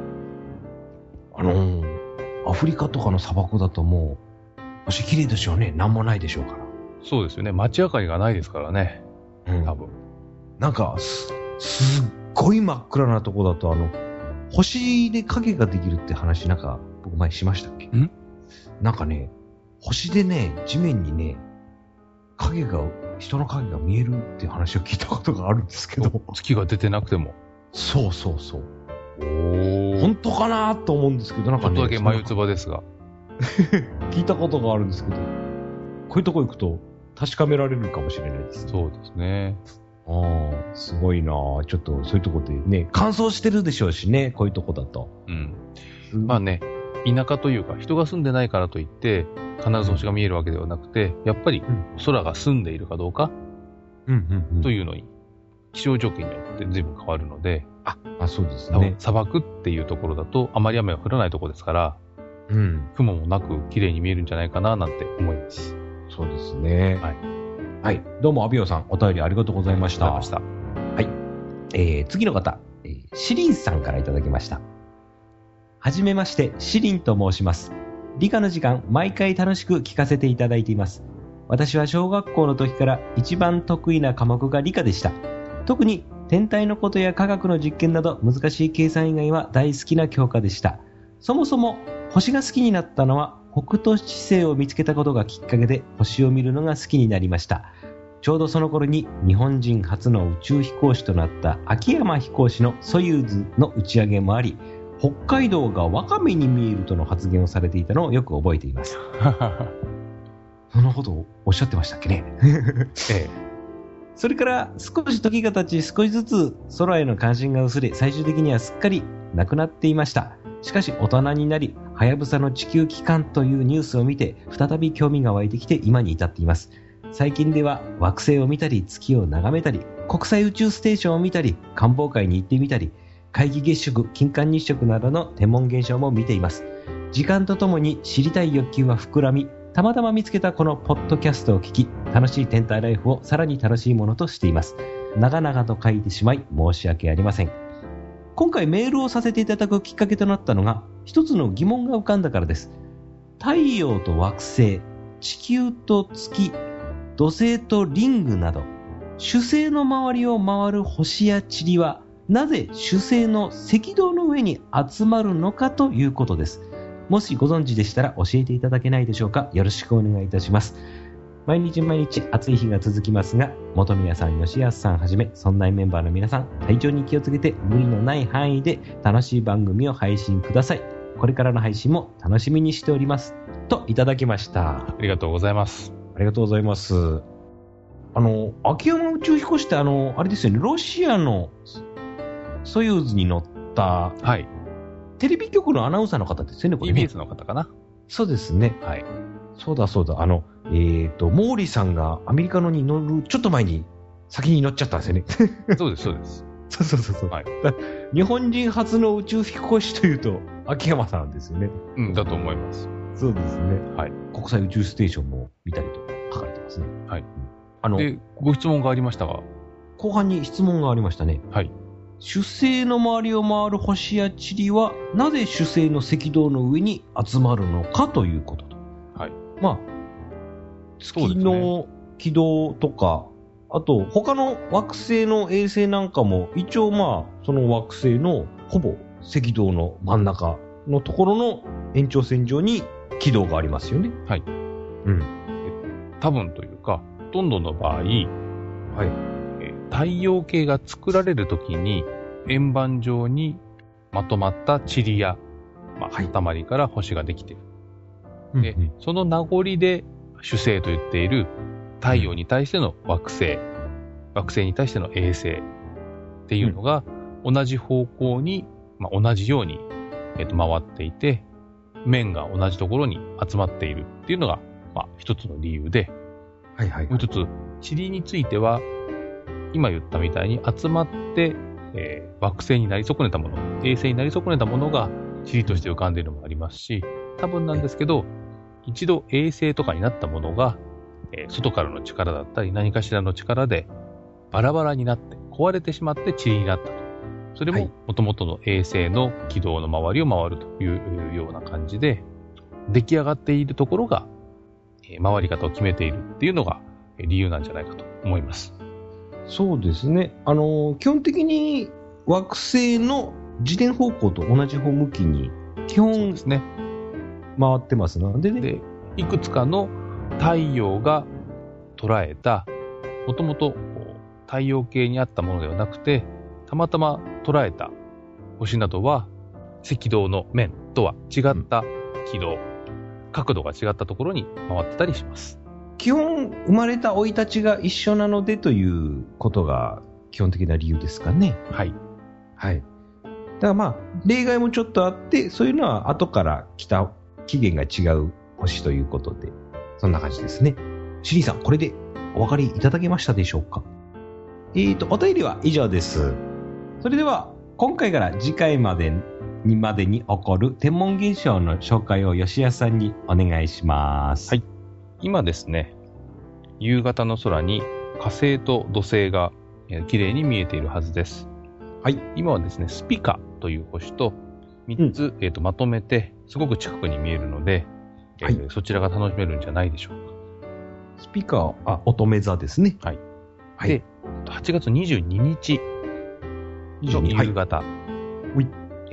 アフリカとかの砂漠だともう星綺麗ですよね。なんもないでしょうから。 そうですよね。街明かりがないですからね。多分。 なんかすっごい真っ暗なとこだと星で影ができるって話なんか僕前しましたっけ？なんかね、星でね、地面にね、人の影が見えるっていう話を聞いたことがあるんですけど。 月が出てなくても。 そう。本当かなと思うんですけど、なんかね。 ちょっとだけ眉唾ですが。 聞いたことがあるんですけど、こういうとこ行くと確かめられるかもしれないです。 そうですね。 すごいな。ちょっとそういうとこでね、乾燥してるでしょうしね、こういうとこだと。 まあね、田舎というか人が住んでないからといって必ず星が見えるわけではなくて、やっぱり空が澄んでいるかどうかというのに気象条件によって随分変わるので、 そうですね。 砂漠っていうところだとあまり雨が降らないところですから、雲もなく綺麗に見えるんじゃないかななんて思います。 そうですね。はい。どうもアビオさん、お便りありがとうございました。はい。次の方、シリンさんからいただきました。はじめまして、シリンと申します。理科の時間、毎回楽しく聞かせていただいています。私は小学校の時から一番得意な科目が理科でした。特に天体のことや科学の実験など難しい計算以外は大好きな教科でした。 そもそも星が好きになったのは北斗七星を見つけたことがきっかけで星を見るのが好きになりました。ちょうどその頃に日本人初の宇宙飛行士となった秋山飛行士のソユーズの打ち上げもあり、北海道がワカメに見えるとの発言をされていたのをよく覚えています。そのことをおっしゃってましたっけね。ええ、それから少し時が経ち、少しずつ空への関心が薄れ、最終的にはすっかりなくなっていました。しかし大人になり、はやぶさの地球帰還というニュースを見て、再び興味が湧いてきて今に至っています。最近では惑星を見たり、月を眺めたり、国際宇宙ステーションを見たり、観望会に行ってみたり、皆既月食、金環日食などの天文現象も見ています。時間とともに知りたい欲求は膨らみ、たまたま見つけたこのポッドキャストを聞き、楽しい天体ライフをさらに楽しいものとしています。長々と書いてしまい申し訳ありません。今回メールをさせていただくきっかけとなったのが、一つの疑問が浮かんだからです。太陽と惑星、地球と月、土星とリングなど、主星の周りを回る星や塵は、なぜ主星の赤道の上に集まるのかということです。もしご存知でしたら教えていただけないでしょうか。よろしくお願いいたします。毎日毎日暑い日が続きますが、本宮さん、吉安さんはじめ、そんなメンバーの皆さん、体調に気をつけて無理のない範囲で楽しい番組を配信ください。これからの配信も楽しみにしております。といただきました。 ありがとうございます。 ありがとうございます。秋山宇宙飛行士ってあれですよね、ロシアのソユーズに乗った、 はい。 テレビ局のアナウンサーの方ですよね、これね。 TBS の方かな。 そうですね。 はい。 そうだ。毛利さんがアメリカのに乗るちょっと前に先に乗っちゃったんですよね。 そうです。 そう。 はい。 日本人初の宇宙飛行士というと、秋山さんですよね。 うん、だと思います。 そうですね。 はい。 国際宇宙ステーションも見たりと書かれてますね。 はい。で、ご質問がありましたが。 後半に質問がありましたね。 はい。 主星の周りを回る星や塵は、なぜ主星の赤道の上に集まるのかということと。 はい。 まあ、月の軌道とか、あと他の惑星の衛星なんかも一応その惑星のほぼ赤道の真ん中のところの延長線上に軌道がありますよね。 はい。 うん。 多分というか、ほとんどの場合、はい。太陽系が作られるときに円盤状にまとまった塵や、塊から星ができている。で、その名残で主星と言っている太陽に対しての惑星、惑星に対しての衛星っていうのが同じ方向に、同じように、回っていて、面が同じところに集まっているっていうのが、一つの理由で、もう一つ、塵については、今言ったみたいに集まって、惑星になり損ねたもの、衛星になり損ねたものが塵として浮かんでいるのもありますし、多分なんですけど、一度衛星とかになったものが、外からの力だったり何かしらの力でバラバラになって壊れてしまって塵になったと。それも元々の衛星の軌道の周りを回るというような感じで、出来上がっているところが、回り方を決めているっていうのが理由なんじゃないかと思います。 そうですね。基本的に惑星の自転方向と同じ方向きに基本ですね。回ってますのでね。 で、いくつかの太陽が捉えた、もともと太陽系にあったものではなくて、たまたま捉えた星などは赤道の面とは違った軌道、角度が違ったところに回ってたりします。 基本生まれた生い立ちが一緒なのでということが基本的な理由ですかね。 はい。 はい。だから例外もちょっとあって、そういうのは後から来た起源が違う星ということで、そんな感じですね。シリーさん、これでお分かりいただけましたでしょうか？お便りは以上です。それでは、今回から次回までに起こる天文現象の紹介を吉安さんにお願いします。 はい。今ですね、夕方の空に火星と土星が綺麗に見えているはずです。 はい。 今はですね、スピカという星と3つ、まとめてすごく近くに見えるので、そちらが楽しめるんじゃないでしょうか。 スピカ、乙女座ですね。 はい。はい。で、8月22日の夕方、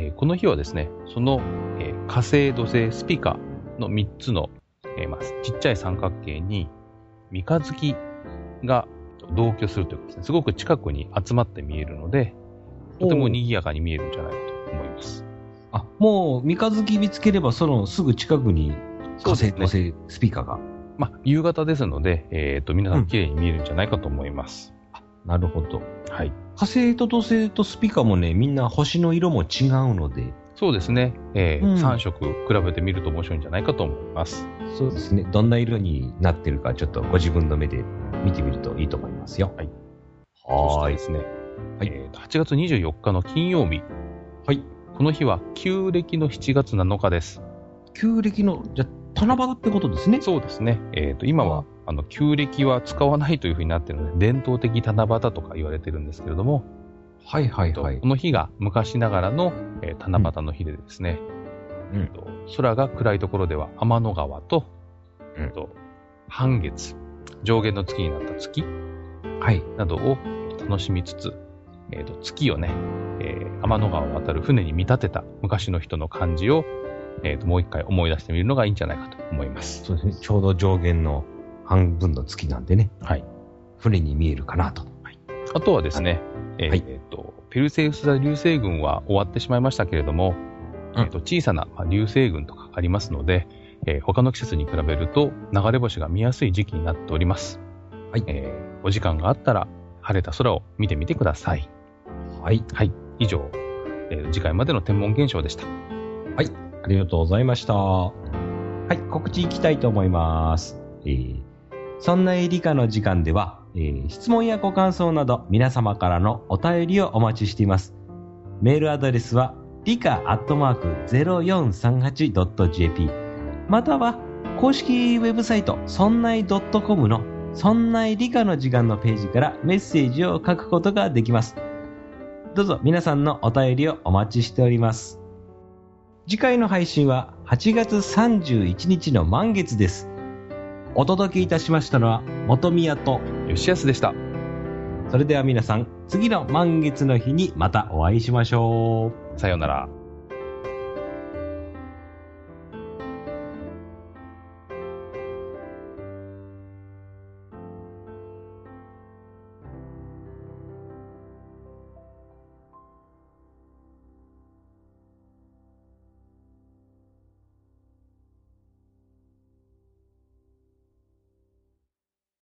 この日はですね、その、火星、土星、スピカの3つの、ちっちゃい三角形に三日月が同居するというかですね、すごく近くに集まって見えるので、とても賑やかに見えるんじゃないかと思います。 あ、もう三日月見つければそのすぐ近くに火星、土星、スピカが。 夕方ですので、皆さん綺麗に見えるんじゃないかと思います。 なるほど。 はい。 火星と土星とスピカもね、みんな星の色も違うので。 そうですね。3色比べてみると面白いんじゃないかと思います。 そうですね。どんな色になってるか、ちょっとご自分の目で見てみるといいと思いますよ。 はい。そしてですね。はい。8月24日の金曜日。 はい。 この日は旧暦の7月7日です。 旧暦の、じゃ七夕ってことですね。 そうですね。今は、旧暦は使わないというふうになっているので、伝統的七夕とか言われてるんですけれども、 はいはいはい。 この日が昔ながらの、七夕の日でですね、空が暗いところでは天の川と、半月、上限の月になった月、などを楽しみつつ、月をね、天の川を渡る船に見立てた昔の人の感じを、もう一回思い出してみるのがいいんじゃないかと思います。 そうですね。ちょうど上限の半分の月なんでね。 はい。 船に見えるかなと。 はい、あとはですね、ペルセウス座流星群は終わってしまいましたけれども、小さな流星群とかありますので、他の季節に比べると流れ星が見やすい時期になっております。はい。お時間があったら晴れた空を見てみてください。はい。はい。以上、次回までの天文現象でした。 はい。ありがとうございました。はい。告知いきたいと思います。そんな理科の時間では、質問やご感想など皆様からのお便りをお待ちしています。メールアドレスは理科@0438.jp または公式ウェブサイトそんない .com のそんない理科の時間のページからメッセージを書くことができます。どうぞ皆さんのお便りをお待ちしております。次回の配信は8月31日の満月です。お届けいたしましたのは本宮と吉安でした。 それでは皆さん、次の満月の日にまたお会いしましょう。 さようなら。